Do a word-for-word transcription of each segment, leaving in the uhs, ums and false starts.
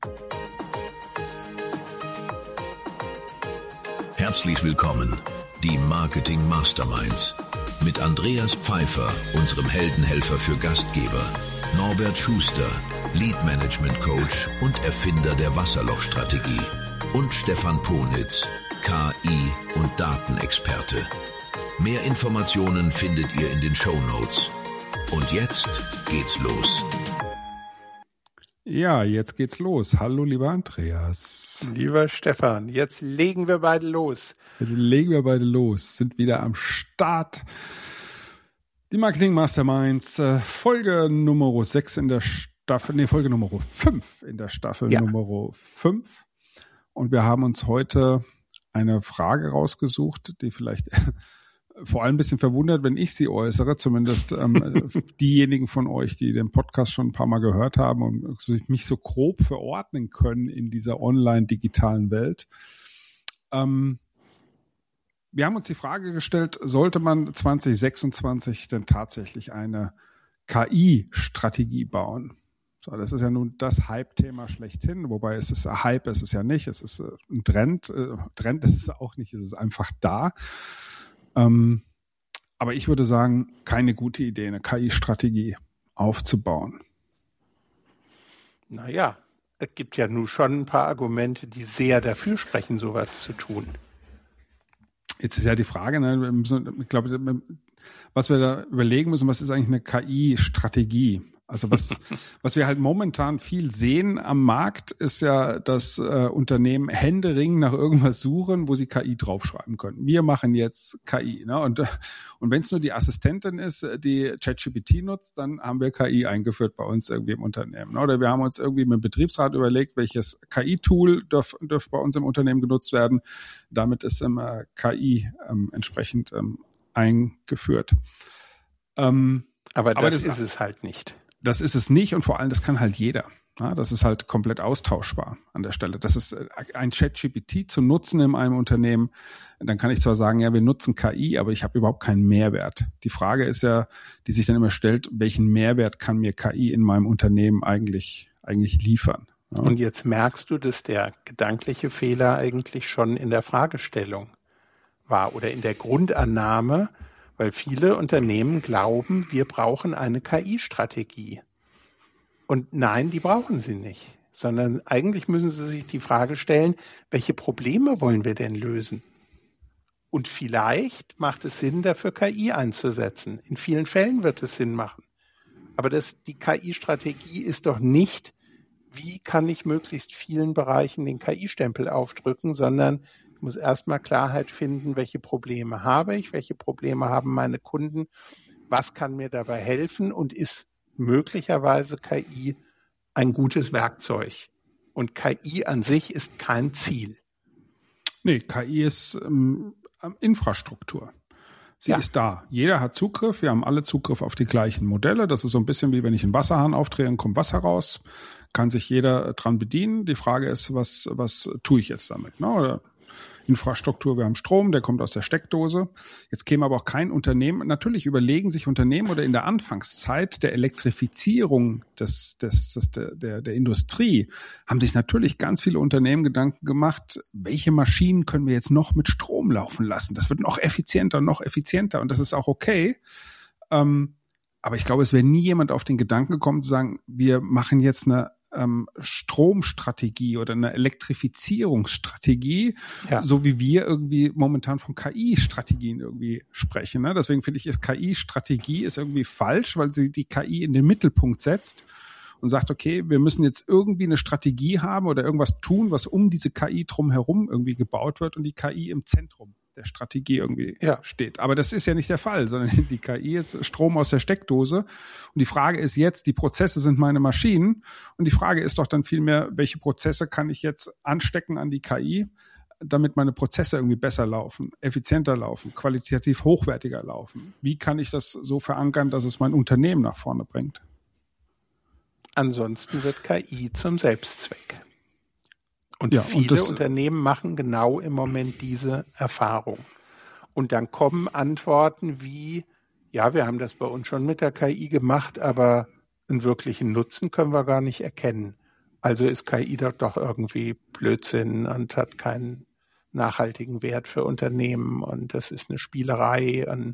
Herzlich willkommen, die Marketing Masterminds. Mit Andreas Pfeiffer, unserem Heldenhelfer für Gastgeber, Norbert Schuster, Lead Management Coach und Erfinder der Wasserlochstrategie, und Stefan Ponitz, K I- und Datenexperte. Mehr Informationen findet ihr in den Shownotes. Und jetzt geht's los. Ja, jetzt geht's los. Hallo, lieber Andreas. Lieber Stefan, jetzt legen wir beide los. Jetzt legen wir beide los, sind wieder am Start. Die Marketing Masterminds, äh, Folge Nummer sechs in der Staffel, nee, Folge Nummer fünf in der Staffel ja. Nummer fünf. Und wir haben uns heute eine Frage rausgesucht, die vielleicht vor allem ein bisschen verwundert, wenn ich sie äußere, zumindest ähm, diejenigen von euch, die den Podcast schon ein paar Mal gehört haben und mich so grob verordnen können in dieser online-digitalen Welt. Ähm, wir haben uns die Frage gestellt, sollte man zwanzig sechsundzwanzig denn tatsächlich eine K I-Strategie bauen? So, das ist ja nun das Hype-Thema schlechthin, wobei es ist ein Hype, es ist ja nicht, es ist ein Trend, äh, Trend ist es auch nicht, es ist einfach da. Ähm, aber ich würde sagen, keine gute Idee, eine K I-Strategie aufzubauen. Naja, es gibt ja nun schon ein paar Argumente, die sehr dafür sprechen, sowas zu tun. Jetzt ist ja die Frage, ne, wir müssen, ich glaube, was wir da überlegen müssen, was ist eigentlich eine K I-Strategie? Also was, was wir halt momentan viel sehen am Markt, ist ja, dass äh, Unternehmen händeringend nach irgendwas suchen, wo sie K I draufschreiben können. Wir machen jetzt K I. Ne? Und, und wenn es nur die Assistentin ist, die ChatGPT nutzt, dann haben wir K I eingeführt bei uns irgendwie im Unternehmen. Ne? Oder wir haben uns irgendwie mit dem Betriebsrat überlegt, welches K I-Tool darf, darf bei uns im Unternehmen genutzt werden. Damit ist ähm, K I ähm, entsprechend ähm, eingeführt. Ähm, aber das, aber das ist es halt nicht. Das ist es nicht und vor allem, das kann halt jeder. Ja, das ist halt komplett austauschbar an der Stelle. Das ist ein ChatGPT zu nutzen in einem Unternehmen. Dann kann ich zwar sagen, ja, wir nutzen K I, aber ich habe überhaupt keinen Mehrwert. Die Frage ist ja, die sich dann immer stellt, welchen Mehrwert kann mir K I in meinem Unternehmen eigentlich, eigentlich liefern? Ja. Und jetzt merkst du, dass der gedankliche Fehler eigentlich schon in der Fragestellung war oder in der Grundannahme, weil viele Unternehmen glauben, wir brauchen eine K I-Strategie. Und nein, die brauchen sie nicht, sondern eigentlich müssen sie sich die Frage stellen, welche Probleme wollen wir denn lösen? Und vielleicht macht es Sinn, dafür K I einzusetzen. In vielen Fällen wird es Sinn machen. Aber das, die K I-Strategie ist doch nicht, wie kann ich möglichst vielen Bereichen den K I-Stempel aufdrücken, sondern ich muss erstmal Klarheit finden, welche Probleme habe ich, welche Probleme haben meine Kunden, was kann mir dabei helfen und ist möglicherweise K I ein gutes Werkzeug. Und K I an sich ist kein Ziel. Nee, K I ist ähm, Infrastruktur. Sie ja. ist da. Jeder hat Zugriff. Wir haben alle Zugriff auf die gleichen Modelle. Das ist so ein bisschen wie wenn ich einen Wasserhahn aufdrehe, dann kommt Wasser raus. Kann sich jeder dran bedienen. Die Frage ist, was, was tue ich jetzt damit? Ne? Oder Infrastruktur, wir haben Strom, der kommt aus der Steckdose. Jetzt käme aber auch kein Unternehmen, natürlich überlegen sich Unternehmen oder in der Anfangszeit der Elektrifizierung des, des, des, der, der, der Industrie haben sich natürlich ganz viele Unternehmen Gedanken gemacht, welche Maschinen können wir jetzt noch mit Strom laufen lassen? Das wird noch effizienter, noch effizienter und das ist auch okay. Ähm, aber ich glaube, es wäre nie jemand auf den Gedanken gekommen zu sagen, wir machen jetzt eine Ähm, Stromstrategie oder eine Elektrifizierungsstrategie, ja. so wie wir irgendwie momentan von K I-Strategien irgendwie sprechen. Ne? Deswegen finde ich, ist K I-Strategie ist irgendwie falsch, weil sie die K I in den Mittelpunkt setzt und sagt, okay, wir müssen jetzt irgendwie eine Strategie haben oder irgendwas tun, was um diese K I drumherum irgendwie gebaut wird und die K I im Zentrum der Strategie irgendwie ja. steht. Aber das ist ja nicht der Fall, sondern die K I ist Strom aus der Steckdose. Und die Frage ist jetzt, die Prozesse sind meine Maschinen. Und die Frage ist doch dann vielmehr, welche Prozesse kann ich jetzt anstecken an die K I, damit meine Prozesse irgendwie besser laufen, effizienter laufen, qualitativ hochwertiger laufen? Wie kann ich das so verankern, dass es mein Unternehmen nach vorne bringt? Ansonsten wird K I zum Selbstzweck. Und ja, viele und das, Unternehmen machen genau im Moment diese Erfahrung. Und dann kommen Antworten wie, ja, wir haben das bei uns schon mit der K I gemacht, aber einen wirklichen Nutzen können wir gar nicht erkennen. Also ist K I doch, doch irgendwie Blödsinn und hat keinen nachhaltigen Wert für Unternehmen und das ist eine Spielerei. Und,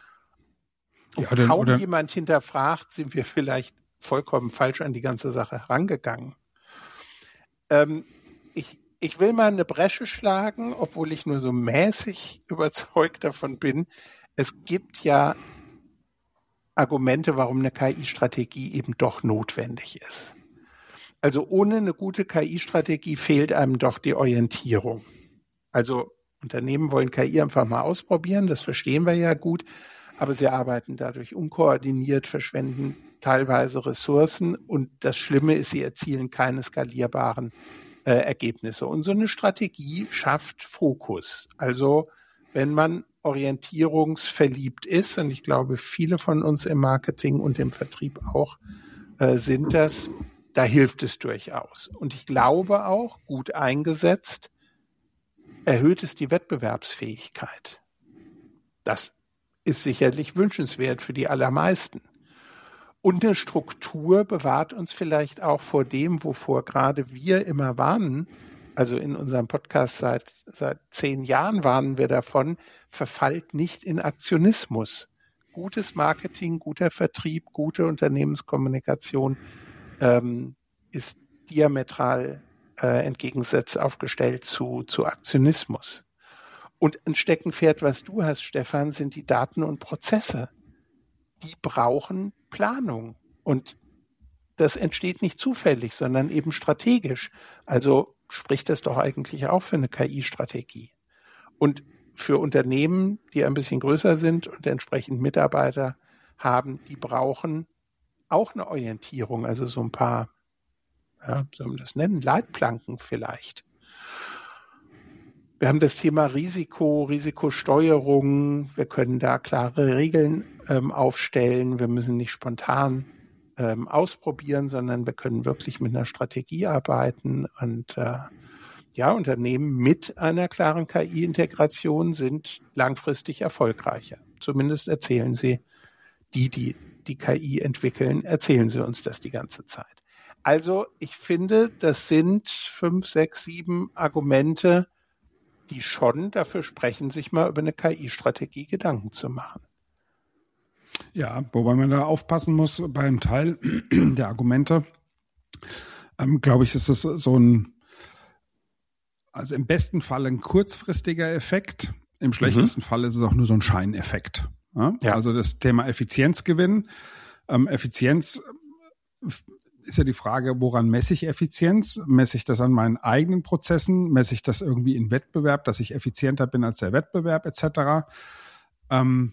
und ja, oder, kaum oder, jemand hinterfragt, sind wir vielleicht vollkommen falsch an die ganze Sache herangegangen. Ähm, ich, ich will mal eine Bresche schlagen, obwohl ich nur so mäßig überzeugt davon bin. Es gibt ja Argumente, warum eine K I-Strategie eben doch notwendig ist. Also ohne eine gute K I-Strategie fehlt einem doch die Orientierung. Also Unternehmen wollen K I einfach mal ausprobieren, das verstehen wir ja gut, aber sie arbeiten dadurch unkoordiniert, verschwenden teilweise Ressourcen und das Schlimme ist, sie erzielen keine skalierbaren äh, Ergebnisse. Und so eine Strategie schafft Fokus. Also wenn man orientierungsverliebt ist, und ich glaube, viele von uns im Marketing und im Vertrieb auch äh, sind das, da hilft es durchaus. Und ich glaube auch, gut eingesetzt, erhöht es die Wettbewerbsfähigkeit. Das ist sicherlich wünschenswert für die allermeisten. Und eine Struktur bewahrt uns vielleicht auch vor dem, wovor gerade wir immer warnen. Also in unserem Podcast seit, seit zehn Jahren warnen wir davon, verfallt nicht in Aktionismus. Gutes Marketing, guter Vertrieb, gute Unternehmenskommunikation ähm, ist diametral äh, entgegengesetzt aufgestellt zu, zu Aktionismus. Und ein Steckenpferd, was du hast, Stefan, sind die Daten und Prozesse. Die brauchen Planung. Und das entsteht nicht zufällig, sondern eben strategisch. Also spricht das doch eigentlich auch für eine K I-Strategie. Und für Unternehmen, die ein bisschen größer sind und entsprechend Mitarbeiter haben, die brauchen auch eine Orientierung, also so ein paar, ja, soll man das nennen, Leitplanken vielleicht. Wir haben das Thema Risiko, Risikosteuerung. Wir können da klare Regeln ähm, aufstellen. Wir müssen nicht spontan ähm, ausprobieren, sondern wir können wirklich mit einer Strategie arbeiten. Und äh, ja, Unternehmen mit einer klaren K I-Integration sind langfristig erfolgreicher. Zumindest erzählen sie, die, die die K I entwickeln, erzählen sie uns das die ganze Zeit. Also ich finde, das sind fünf, sechs, sieben Argumente, die schon dafür sprechen, sich mal über eine K I-Strategie Gedanken zu machen. Ja, wobei man da aufpassen muss beim Teil der Argumente. Ähm, glaube ich, ist es so ein, also im besten Fall ein kurzfristiger Effekt. Im schlechtesten mhm. Fall ist es auch nur so ein Scheineffekt. Ja? Ja. Also das Thema Effizienzgewinn. Ähm, Effizienz ist ja die Frage, woran messe ich Effizienz? Messe ich das an meinen eigenen Prozessen? Messe ich das irgendwie in Wettbewerb, dass ich effizienter bin als der Wettbewerb et cetera? Ähm,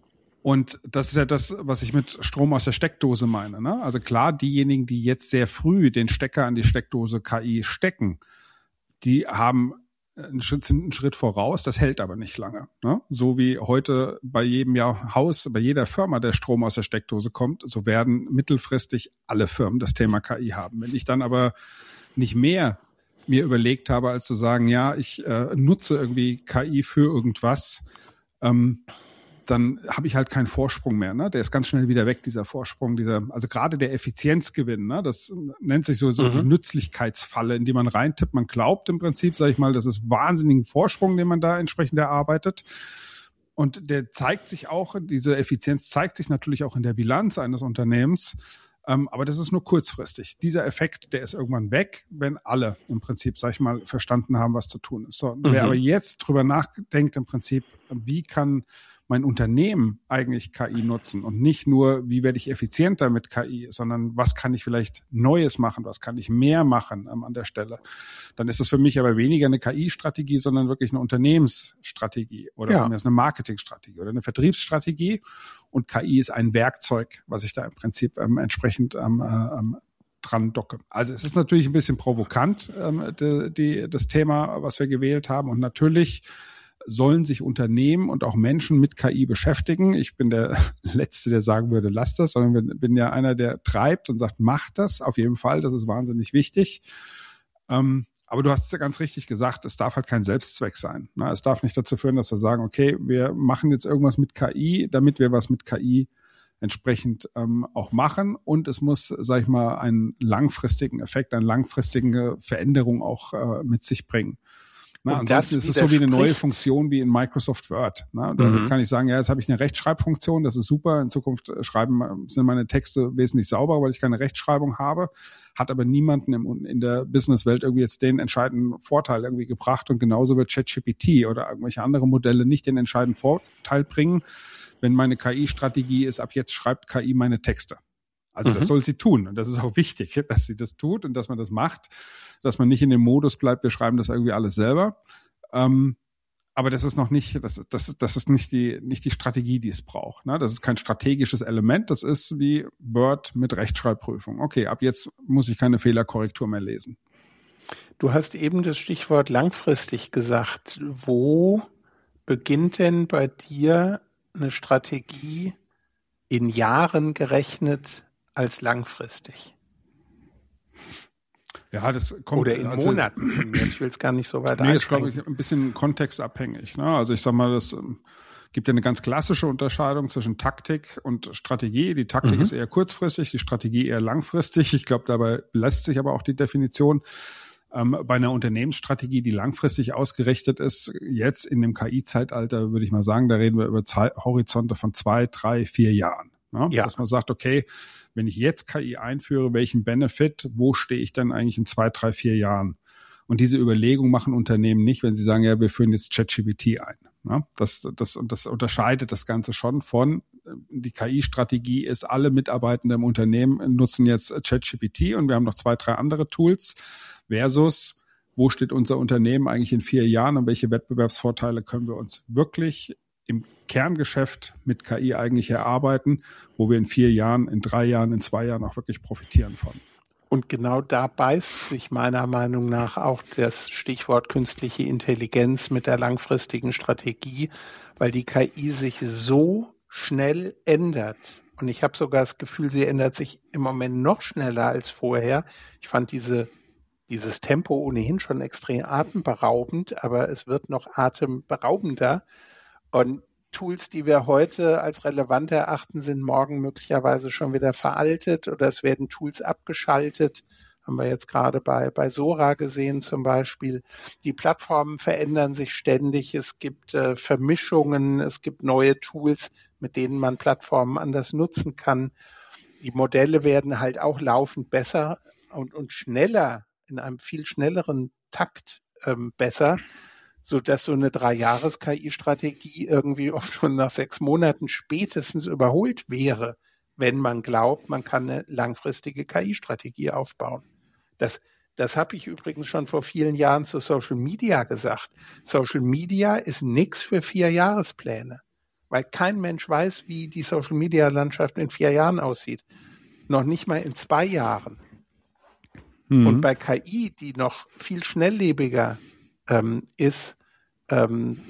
und das ist ja das, was ich mit Strom aus der Steckdose meine. Ne? Also klar, diejenigen, die jetzt sehr früh den Stecker an die Steckdose K I stecken, die haben einen Schritt, sind einen Schritt voraus, das hält aber nicht lange. Ne? So wie heute bei jedem Jahr Haus, bei jeder Firma der Strom aus der Steckdose kommt, so werden mittelfristig alle Firmen das Thema K I haben. Wenn ich dann aber nicht mehr mir überlegt habe, als zu sagen, ja, ich äh, nutze irgendwie K I für irgendwas, ähm, dann habe ich halt keinen Vorsprung mehr. Ne? Der ist ganz schnell wieder weg, dieser Vorsprung, dieser, also gerade der Effizienzgewinn. Ne? Das nennt sich so, so mhm. die Nützlichkeitsfalle, in die man reintippt. Man glaubt im Prinzip, sage ich mal, das ist wahnsinnigen Vorsprung, den man da entsprechend erarbeitet. Und der zeigt sich auch, diese Effizienz zeigt sich natürlich auch in der Bilanz eines Unternehmens. Ähm, aber das ist nur kurzfristig. Dieser Effekt, der ist irgendwann weg, wenn alle im Prinzip, sag ich mal, verstanden haben, was zu tun ist. So, mhm. Wer aber jetzt drüber nachdenkt, im Prinzip, wie kann mein Unternehmen eigentlich K I nutzen und nicht nur, wie werde ich effizienter mit K I, sondern was kann ich vielleicht Neues machen, was kann ich mehr machen ähm, an der Stelle. Dann ist das für mich aber weniger eine K I-Strategie, sondern wirklich eine Unternehmensstrategie oder ja. eine Marketingstrategie oder eine Vertriebsstrategie. Und K I ist ein Werkzeug, was ich da im Prinzip ähm, entsprechend ähm, ähm, dran docke. Also es ist natürlich ein bisschen provokant, ähm, die, die, das Thema, was wir gewählt haben. Und natürlich sollen sich Unternehmen und auch Menschen mit K I beschäftigen. Ich bin der Letzte, der sagen würde, lass das, sondern bin ja einer, der treibt und sagt, mach das auf jeden Fall, das ist wahnsinnig wichtig. Ähm, aber du hast es ja ganz richtig gesagt, es darf halt kein Selbstzweck sein. Ne? Es darf nicht dazu führen, dass wir sagen, okay, wir machen jetzt irgendwas mit K I, damit wir was mit K I entsprechend ähm, auch machen und es muss, sag ich mal, einen langfristigen Effekt, eine langfristige Veränderung auch äh, mit sich bringen. Na, ansonsten ist es so wie eine neue Funktion wie in Microsoft Word. Na, da mhm. kann ich sagen, ja, jetzt habe ich eine Rechtschreibfunktion, das ist super. In Zukunft schreiben sind meine Texte wesentlich sauberer, weil ich keine Rechtschreibung habe. Hat aber niemanden im, in der Businesswelt irgendwie jetzt den entscheidenden Vorteil irgendwie gebracht. Und genauso wird ChatGPT oder irgendwelche andere Modelle nicht den entscheidenden Vorteil bringen, wenn meine K I-Strategie ist, ab jetzt schreibt K I meine Texte. Also mhm. das soll sie tun. Und das ist auch wichtig, dass sie das tut und dass man das macht, dass man nicht in dem Modus bleibt, wir schreiben das irgendwie alles selber. Ähm, aber das ist noch nicht, das, das, das ist nicht die, nicht die Strategie, die es braucht. Ne? Das ist kein strategisches Element. Das ist wie Word mit Rechtschreibprüfung. Okay, ab jetzt muss ich keine Fehlerkorrektur mehr lesen. Du hast eben das Stichwort langfristig gesagt. Wo beginnt denn bei dir eine Strategie in Jahren gerechnet als langfristig? Ja, das kommt. Oder in also, Monaten. Ich will es gar nicht so weit Nee, ist, glaube ich, ein bisschen kontextabhängig. Ne? Also ich sag mal, das ähm, gibt ja eine ganz klassische Unterscheidung zwischen Taktik und Strategie. Die Taktik mhm. ist eher kurzfristig, die Strategie eher langfristig. Ich glaube, dabei lässt sich aber auch die Definition ähm, bei einer Unternehmensstrategie, die langfristig ausgerichtet ist, jetzt in dem K I-Zeitalter, würde ich mal sagen, da reden wir über Zeit, Horizonte von zwei, drei, vier Jahren. Ne? Ja. Dass man sagt, okay, wenn ich jetzt K I einführe, welchen Benefit, wo stehe ich dann eigentlich in zwei, drei, vier Jahren? Und diese Überlegung machen Unternehmen nicht, wenn sie sagen, ja, wir führen jetzt ChatGPT ein. Ne? Das, das, und das unterscheidet das Ganze schon von, die K I-Strategie ist, alle Mitarbeitenden im Unternehmen nutzen jetzt ChatGPT und wir haben noch zwei, drei andere Tools versus, wo steht unser Unternehmen eigentlich in vier Jahren und welche Wettbewerbsvorteile können wir uns wirklich im Kerngeschäft mit K I eigentlich erarbeiten, wo wir in vier Jahren, in drei Jahren, in zwei Jahren auch wirklich profitieren von. Und genau da beißt sich meiner Meinung nach auch das Stichwort künstliche Intelligenz mit der langfristigen Strategie, weil die K I sich so schnell ändert. Und ich habe sogar das Gefühl, sie ändert sich im Moment noch schneller als vorher. Ich fand diese, dieses Tempo ohnehin schon extrem atemberaubend, aber es wird noch atemberaubender. Und Tools, die wir heute als relevant erachten, sind morgen möglicherweise schon wieder veraltet oder es werden Tools abgeschaltet. Haben wir jetzt gerade bei, bei Sora gesehen zum Beispiel. Die Plattformen verändern sich ständig. Es gibt äh, Vermischungen, es gibt neue Tools, mit denen man Plattformen anders nutzen kann. Die Modelle werden halt auch laufend besser und, und schneller, in einem viel schnelleren Takt ähm, besser, so dass so eine Drei-Jahres-K I-Strategie irgendwie oft schon nach sechs Monaten spätestens überholt wäre, wenn man glaubt, man kann eine langfristige K I-Strategie aufbauen. Das, das habe ich übrigens schon vor vielen Jahren zu Social Media gesagt. Social Media ist nichts für Vier-Jahrespläne, weil kein Mensch weiß, wie die Social Media-Landschaft in vier Jahren aussieht. Noch nicht mal in zwei Jahren. Mhm. Und bei K I, die noch viel schnelllebiger ähm, ist, ähm,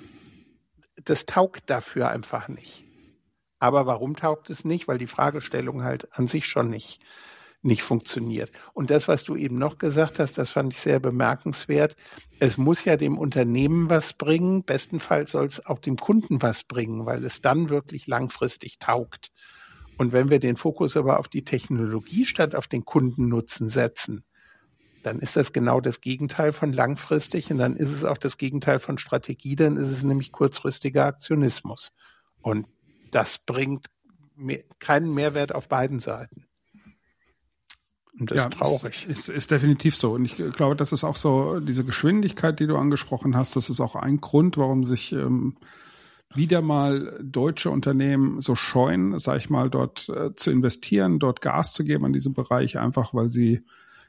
das taugt dafür einfach nicht. Aber warum taugt es nicht? Weil die Fragestellung halt an sich schon nicht, nicht funktioniert. Und das, was du eben noch gesagt hast, das fand ich sehr bemerkenswert. Es muss ja dem Unternehmen was bringen. Bestenfalls soll es auch dem Kunden was bringen, weil es dann wirklich langfristig taugt. Und wenn wir den Fokus aber auf die Technologie statt auf den Kundennutzen setzen, dann ist das genau das Gegenteil von langfristig und dann ist es auch das Gegenteil von Strategie, dann ist es nämlich kurzfristiger Aktionismus. Und das bringt mehr, keinen Mehrwert auf beiden Seiten. Und das ja, ist traurig. Ist, ist definitiv so. Und ich glaube, das ist auch so, diese Geschwindigkeit, die du angesprochen hast, das ist auch ein Grund, warum sich ähm, wieder mal deutsche Unternehmen so scheuen, sag ich mal, dort äh, zu investieren, dort Gas zu geben an diesem Bereich, einfach weil sie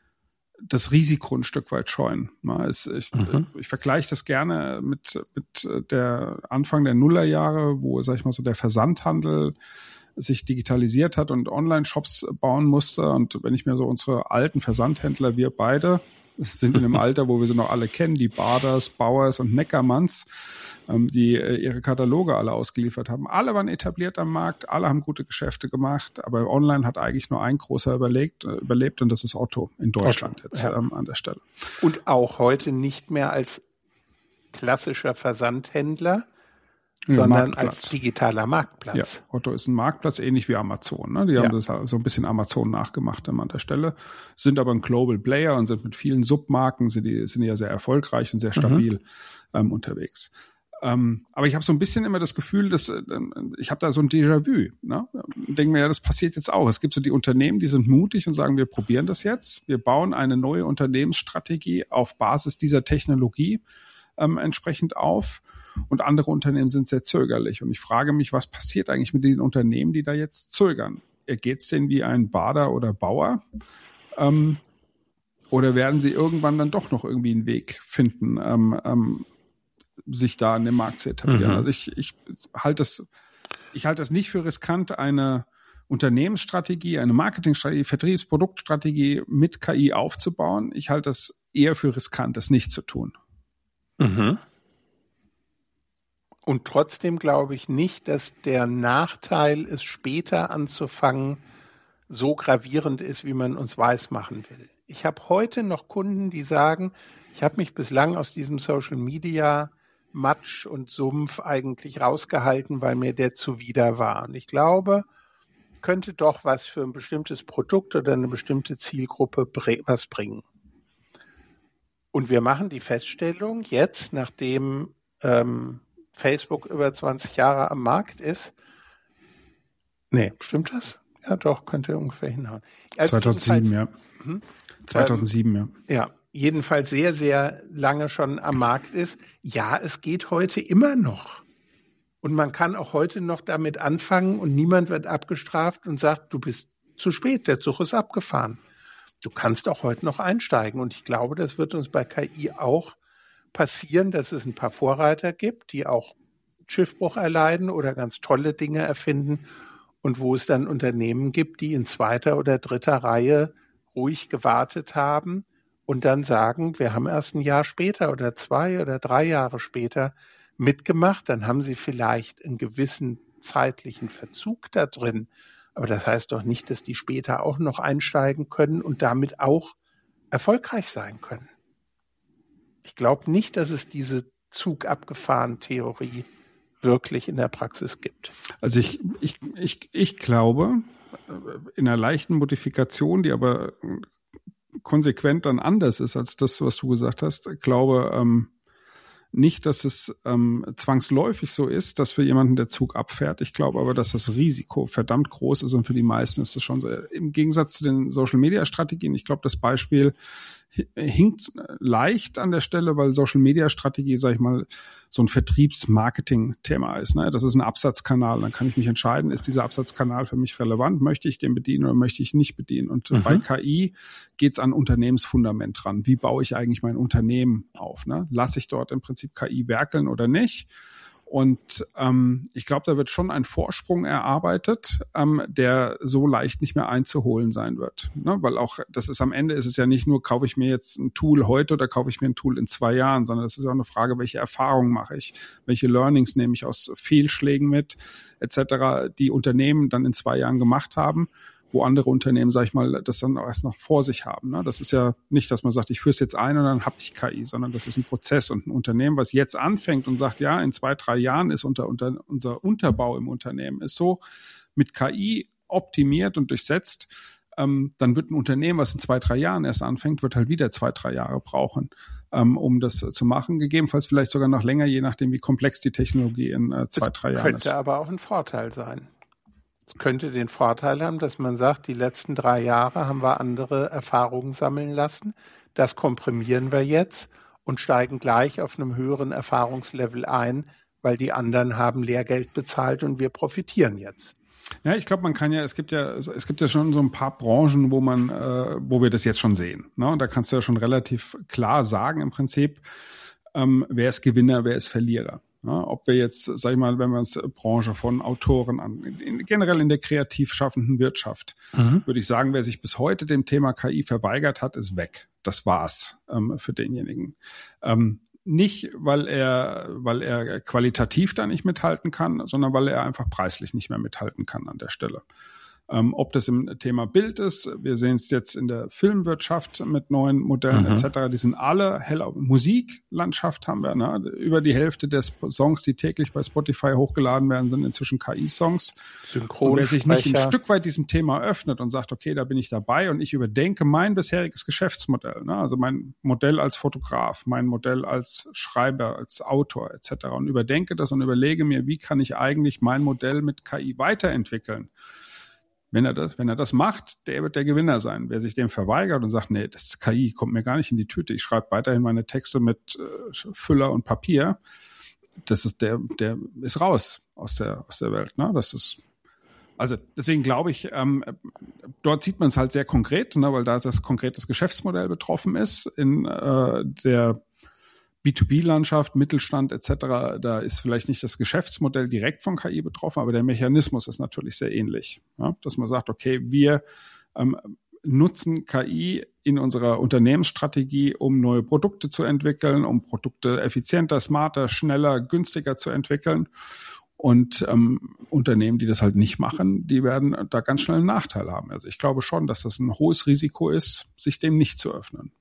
das Risiko ein Stück weit scheuen. Ich, mhm. ich vergleiche das gerne mit, mit der Anfang der Nullerjahre, wo, sag ich mal, so der Versandhandel sich digitalisiert hat und Online-Shops bauen musste. Und wenn ich mir so unsere alten Versandhändler, wir beide, sind in einem Alter, wo wir sie noch alle kennen, die Baders, Bauers und Neckermanns, ähm, die äh, ihre Kataloge alle ausgeliefert haben. Alle waren etabliert am Markt, alle haben gute Geschäfte gemacht, aber online hat eigentlich nur ein großer überlegt, äh, überlebt und das ist Otto in Deutschland Otto, jetzt ja. ähm, an der Stelle. Und auch heute nicht mehr als klassischer Versandhändler, sondern Marktplatz. als digitaler Marktplatz. Ja, Otto ist ein Marktplatz, ähnlich wie Amazon. Ne? Die ja. haben das so ein bisschen Amazon nachgemacht an der Stelle, sind aber ein Global Player und sind mit vielen Submarken, sind die sind ja sehr erfolgreich und sehr stabil mhm. ähm, unterwegs. Ähm, aber ich habe so ein bisschen immer das Gefühl, dass äh, ich habe da so ein Déjà-vu. Ne? Denke mir, ja, das passiert jetzt auch. Es gibt so die Unternehmen, die sind mutig und sagen, wir probieren das jetzt. Wir bauen eine neue Unternehmensstrategie auf Basis dieser Technologie ähm, entsprechend auf. Und andere Unternehmen sind sehr zögerlich. Und ich frage mich, was passiert eigentlich mit diesen Unternehmen, die da jetzt zögern? Geht es denen wie ein Bader oder Bauer? Ähm, oder werden sie irgendwann dann doch noch irgendwie einen Weg finden, ähm, ähm, sich da an dem Markt zu etablieren? Mhm. Also ich, ich halte das, ich halte das nicht für riskant, eine Unternehmensstrategie, eine Marketingstrategie, Vertriebsproduktstrategie mit K I aufzubauen. Ich halte das eher für riskant, das nicht zu tun. Mhm. Und trotzdem glaube ich nicht, dass der Nachteil, es später anzufangen, so gravierend ist, wie man uns weismachen will. Ich habe heute noch Kunden, die sagen, ich habe mich bislang aus diesem Social Media Matsch und Sumpf eigentlich rausgehalten, weil mir der zuwider war. Und ich glaube, könnte doch was für ein bestimmtes Produkt oder eine bestimmte Zielgruppe was bringen. Und wir machen die Feststellung jetzt, nachdem ähm, Facebook über zwanzig Jahre am Markt ist. Nee, stimmt das? Ja, doch, könnte ungefähr hinhauen. Also zweitausendsieben, ja. Hm? zweitausendsieben, ähm, ja. Ja, jedenfalls sehr, sehr lange schon am Markt ist. Ja, es geht heute immer noch. Und man kann auch heute noch damit anfangen und niemand wird abgestraft und sagt, du bist zu spät, der Zug ist abgefahren. Du kannst auch heute noch einsteigen. Und ich glaube, das wird uns bei K I auch passieren, dass es ein paar Vorreiter gibt, die auch Schiffbruch erleiden oder ganz tolle Dinge erfinden und wo es dann Unternehmen gibt, die in zweiter oder dritter Reihe ruhig gewartet haben und dann sagen, wir haben erst ein Jahr später oder zwei oder drei Jahre später mitgemacht, dann haben sie vielleicht einen gewissen zeitlichen Verzug da drin, aber das heißt doch nicht, dass die später auch noch einsteigen können und damit auch erfolgreich sein können. Ich glaube nicht, dass es diese Zug-abgefahren-Theorie wirklich in der Praxis gibt. Also ich, ich, ich, ich glaube, in einer leichten Modifikation, die aber konsequent dann anders ist als das, was du gesagt hast, glaube ähm, nicht, dass es ähm, zwangsläufig so ist, dass für jemanden der Zug abfährt. Ich glaube aber, dass das Risiko verdammt groß ist und für die meisten ist es schon so. Im Gegensatz zu den Social-Media-Strategien, ich glaube, das Beispiel hinkt leicht an der Stelle, weil Social-Media-Strategie, sag ich mal, so ein Vertriebs-Marketing-Thema ist. Ne? Das ist ein Absatzkanal. Dann kann ich mich entscheiden, ist dieser Absatzkanal für mich relevant? Möchte ich den bedienen oder möchte ich nicht bedienen? Und mhm. bei K I geht's an Unternehmensfundament dran. Wie baue ich eigentlich mein Unternehmen auf? Ne? Lasse ich dort im Prinzip K I werkeln oder nicht? Und ähm, ich glaube, da wird schon ein Vorsprung erarbeitet, ähm, der so leicht nicht mehr einzuholen sein wird. Ne? Weil auch, das ist am Ende, ist es ja nicht nur, kaufe ich mir jetzt ein Tool heute oder kaufe ich mir ein Tool in zwei Jahren, sondern das ist auch eine Frage, welche Erfahrungen mache ich, welche Learnings nehme ich aus Fehlschlägen mit, et cetera, die Unternehmen dann in zwei Jahren gemacht haben, wo andere Unternehmen, sag ich mal, das dann auch erst noch vor sich haben. Ne? Das ist ja nicht, dass man sagt, ich führe es jetzt ein und dann habe ich K I, sondern das ist ein Prozess und ein Unternehmen, was jetzt anfängt und sagt, ja, in zwei, drei Jahren ist unter, unter, unser Unterbau im Unternehmen ist so mit K I optimiert und durchsetzt, ähm, dann wird ein Unternehmen, was in zwei, drei Jahren erst anfängt, wird halt wieder zwei, drei Jahre brauchen, ähm, um das zu machen. Gegebenenfalls vielleicht sogar noch länger, je nachdem, wie komplex die Technologie in äh, zwei, drei Jahren ist. Könnte aber auch ein Vorteil sein. Es könnte den Vorteil haben, dass man sagt, die letzten drei Jahre haben wir andere Erfahrungen sammeln lassen. Das komprimieren wir jetzt und steigen gleich auf einem höheren Erfahrungslevel ein, weil die anderen haben Lehrgeld bezahlt und wir profitieren jetzt. Ja, ich glaube, man kann ja, es gibt ja, es gibt ja schon so ein paar Branchen, wo man, äh, wo wir das jetzt schon sehen. Ne? Und da kannst du ja schon relativ klar sagen, im Prinzip, ähm, wer ist Gewinner, wer ist Verlierer. Ja, ob wir jetzt, sag ich mal, wenn wir uns Branche von Autoren an, in, generell in der kreativ schaffenden Wirtschaft, mhm. würde ich sagen, wer sich bis heute dem Thema K I verweigert hat, ist weg. Das war's ähm, für denjenigen. Ähm, nicht, weil er, weil er qualitativ da nicht mithalten kann, sondern weil er einfach preislich nicht mehr mithalten kann an der Stelle. Ähm, ob das im Thema Bild ist, wir sehen es jetzt in der Filmwirtschaft mit neuen Modellen mhm. et cetera. Die sind alle hell. Musiklandschaft haben wir, ne? Über die Hälfte der Songs, die täglich bei Spotify hochgeladen werden, sind inzwischen K I-Songs. Und wer sich nicht ein Stück weit diesem Thema öffnet und sagt, okay, da bin ich dabei und ich überdenke mein bisheriges Geschäftsmodell, ne? Also mein Modell als Fotograf, mein Modell als Schreiber, als Autor et cetera. Und überdenke das und überlege mir, wie kann ich eigentlich mein Modell mit K I weiterentwickeln. Wenn er das, wenn er das macht, der wird der Gewinner sein. Wer sich dem verweigert und sagt, nee, das K I kommt mir gar nicht in die Tüte, ich schreibe weiterhin meine Texte mit äh, Füller und Papier, das ist der, der ist raus aus der aus der Welt. Ne? Das ist also deswegen glaube ich, ähm, dort sieht man es halt sehr konkret, ne, weil da das konkretes Geschäftsmodell betroffen ist in äh, der B zwei B-Landschaft, Mittelstand et cetera, da ist vielleicht nicht das Geschäftsmodell direkt von K I betroffen, aber der Mechanismus ist natürlich sehr ähnlich. Ja? Dass man sagt, okay, wir ähm, nutzen K I in unserer Unternehmensstrategie, um neue Produkte zu entwickeln, um Produkte effizienter, smarter, schneller, günstiger zu entwickeln. Und ähm, Unternehmen, die das halt nicht machen, die werden da ganz schnell einen Nachteil haben. Also ich glaube schon, dass das ein hohes Risiko ist, sich dem nicht zu öffnen.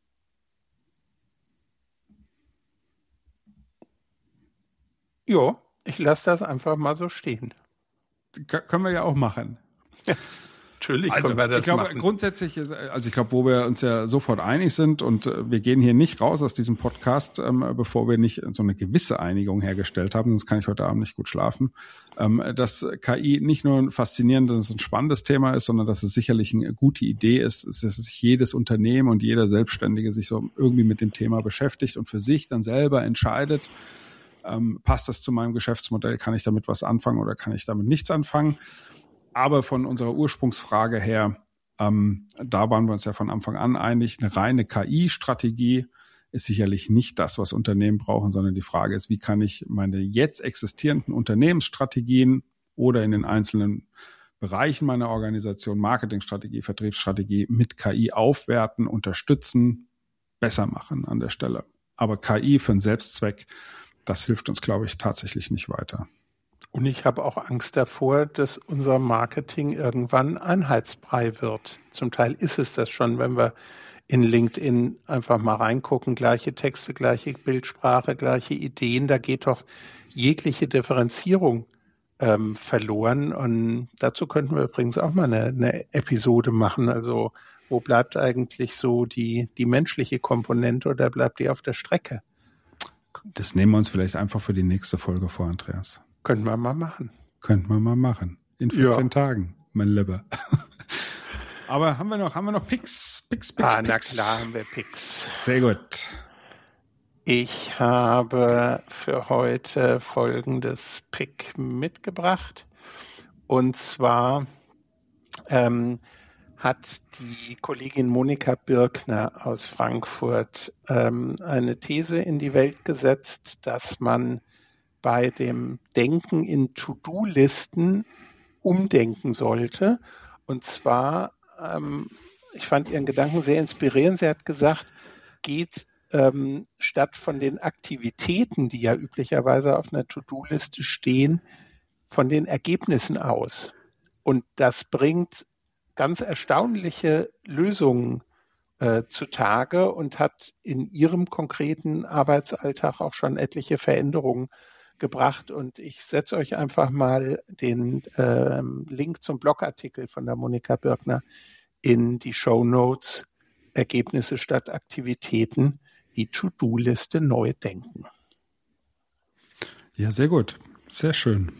Ja, ich lasse das einfach mal so stehen. K- können wir ja auch machen. Ja, natürlich also, können wir das ich glaube, machen. Grundsätzlich, ist, also ich glaube, wo wir uns ja sofort einig sind und äh, wir gehen hier nicht raus aus diesem Podcast, ähm, bevor wir nicht so eine gewisse Einigung hergestellt haben, sonst kann ich heute Abend nicht gut schlafen, ähm, dass K I nicht nur ein faszinierendes und spannendes Thema ist, sondern dass es sicherlich eine gute Idee ist, dass sich jedes Unternehmen und jeder Selbstständige sich so irgendwie mit dem Thema beschäftigt und für sich dann selber entscheidet, Ähm, passt das zu meinem Geschäftsmodell? Kann ich damit was anfangen oder kann ich damit nichts anfangen? Aber von unserer Ursprungsfrage her, ähm, da waren wir uns ja von Anfang an einig, eine reine K I-Strategie ist sicherlich nicht das, was Unternehmen brauchen, sondern die Frage ist, wie kann ich meine jetzt existierenden Unternehmensstrategien oder in den einzelnen Bereichen meiner Organisation, Marketingstrategie, Vertriebsstrategie mit K I aufwerten, unterstützen, besser machen an der Stelle. Aber K I für einen Selbstzweck, das hilft uns, glaube ich, tatsächlich nicht weiter. Und ich habe auch Angst davor, dass unser Marketing irgendwann Einheitsbrei wird. Zum Teil ist es das schon, wenn wir in LinkedIn einfach mal reingucken, gleiche Texte, gleiche Bildsprache, gleiche Ideen, da geht doch jegliche Differenzierung ähm, verloren. Und dazu könnten wir übrigens auch mal eine, eine Episode machen. Also wo bleibt eigentlich so die, die menschliche Komponente oder bleibt die auf der Strecke? Das nehmen wir uns vielleicht einfach für die nächste Folge vor, Andreas. Können wir mal machen. Könnten wir mal machen. In vierzehn Ja. Tagen, mein Lieber. Aber haben wir noch, haben wir noch Picks, Picks, Picks, Ah, na Picks? klar haben wir Picks. Sehr gut. Ich habe für heute folgendes Pick mitgebracht. Und zwar ähm, hat die Kollegin Monika Birkner aus Frankfurt ähm, eine These in die Welt gesetzt, dass man bei dem Denken in To-Do-Listen umdenken sollte. Und zwar, ähm, ich fand ihren Gedanken sehr inspirierend. Sie hat gesagt, geht ähm, statt von den Aktivitäten, die ja üblicherweise auf einer To-Do-Liste stehen, von den Ergebnissen aus. Und das bringt ganz erstaunliche Lösungen äh, zutage und hat in ihrem konkreten Arbeitsalltag auch schon etliche Veränderungen gebracht. Und ich setze euch einfach mal den äh, Link zum Blogartikel von der Monika Birkner in die Shownotes. Ergebnisse statt Aktivitäten, die To-Do-Liste neu denken. Ja, sehr gut. Sehr schön.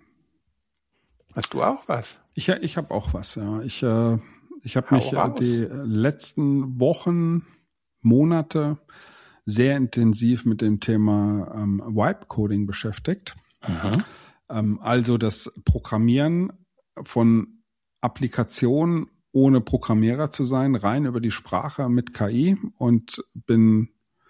Hast du auch was? Ich, ich habe auch was, ja. Ich, äh, ich habe Hau mich äh, raus. die letzten Wochen, Monate sehr intensiv mit dem Thema ähm, Vibe-Coding beschäftigt. Ähm, also das Programmieren von Applikationen ohne Programmierer zu sein, rein über die Sprache mit K I, und bin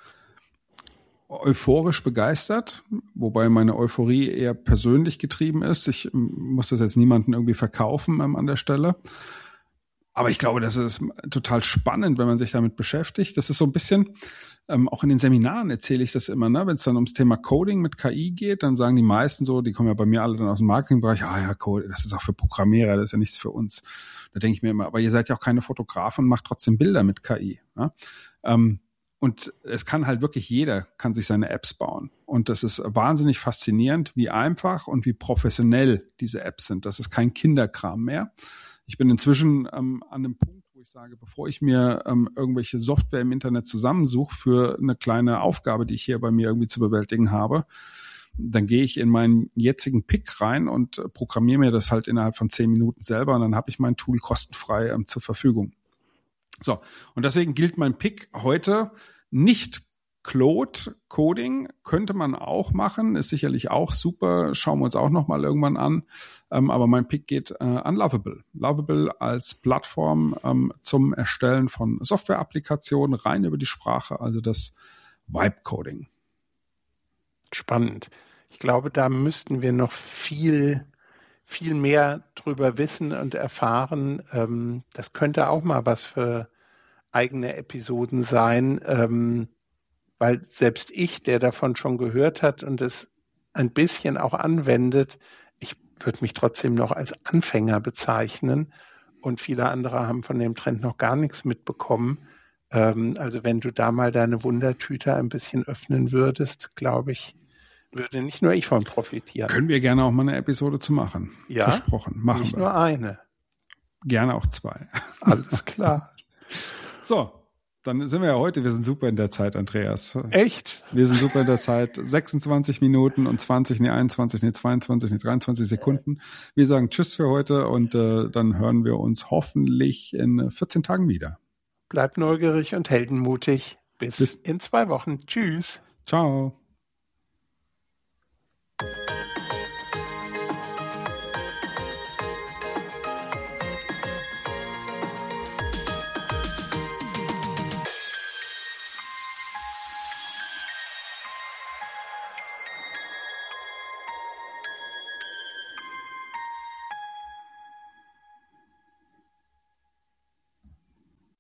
euphorisch begeistert, wobei meine Euphorie eher persönlich getrieben ist. Ich muss das jetzt niemandem irgendwie verkaufen ähm, an der Stelle. Aber ich glaube, das ist total spannend, wenn man sich damit beschäftigt. Das ist so ein bisschen, ähm, auch in den Seminaren erzähle ich das immer, ne? Wenn es dann ums Thema Coding mit K I geht, dann sagen die meisten so, die kommen ja bei mir alle dann aus dem Marketingbereich, ah ja, Code, das ist auch für Programmierer, das ist ja nichts für uns. Da denke ich mir immer, aber ihr seid ja auch keine Fotografen und macht trotzdem Bilder mit K I. Ne? Ähm, und es kann halt wirklich jeder, kann sich seine Apps bauen. Und das ist wahnsinnig faszinierend, wie einfach und wie professionell diese Apps sind. Das ist kein Kinderkram mehr. Ich bin inzwischen ähm, an einem Punkt, wo ich sage, bevor ich mir ähm, irgendwelche Software im Internet zusammensuche für eine kleine Aufgabe, die ich hier bei mir irgendwie zu bewältigen habe, dann gehe ich in meinen jetzigen Pick rein und äh, programmiere mir das halt innerhalb von zehn Minuten selber und dann habe ich mein Tool kostenfrei ähm, zur Verfügung. So, und deswegen gilt mein Pick heute nicht Claude Coding, könnte man auch machen, ist sicherlich auch super, schauen wir uns auch nochmal irgendwann an, ähm, aber mein Pick geht äh, an Lovable. Lovable als Plattform ähm, zum Erstellen von Software-Applikationen rein über die Sprache, also das Vibe-Coding. Spannend. Ich glaube, da müssten wir noch viel, viel mehr drüber wissen und erfahren. Ähm, das könnte auch mal was für eigene Episoden sein, ähm, weil selbst ich, der davon schon gehört hat und es ein bisschen auch anwendet, ich würde mich trotzdem noch als Anfänger bezeichnen und viele andere haben von dem Trend noch gar nichts mitbekommen. Ähm, also wenn du da mal deine Wundertüte ein bisschen öffnen würdest, glaube ich, würde nicht nur ich von profitieren. Können wir gerne auch mal eine Episode zu machen. Ja, versprochen. Machen nicht wir. Nur eine. Gerne auch zwei. Alles klar. So. Dann sind wir ja heute, wir sind super in der Zeit, Andreas. Echt? Wir sind super in der Zeit. sechsundzwanzig Minuten und zwanzig, nee, einundzwanzig, nee, zweiundzwanzig, nee, dreiundzwanzig Sekunden. Wir sagen Tschüss für heute und äh, dann hören wir uns hoffentlich in vierzehn Tagen wieder. Bleibt neugierig und heldenmutig. Bis, Bis in zwei Wochen. Tschüss. Ciao.